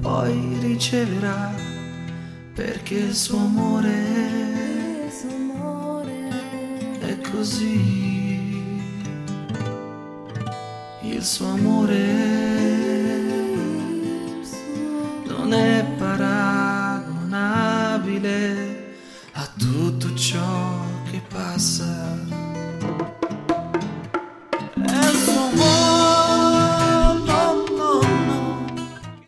poi riceverà, perché il suo amore è così. Il suo amore non è paragonabile a tutto ciò che passa